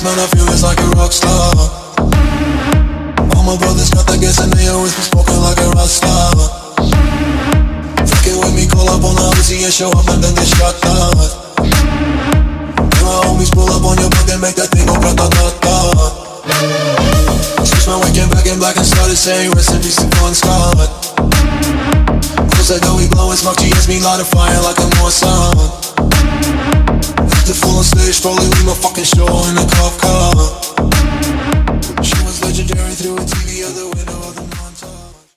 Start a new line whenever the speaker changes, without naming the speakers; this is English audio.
man, I feel it's like a rock star. All my brothers got that gas and they always been smoking like a rock star. Fucking with me, call up on the Uzi and show up and then get shot down. And my homies pull up on your block and make that thing go grata-ta-ta. Switch my weekend back in black and started saying rest in peace to Bon Scott. Close that door, we blowin' smoke, GS me light a fire like a Mossad. The full on stage, probably leave my fucking show in a cop car.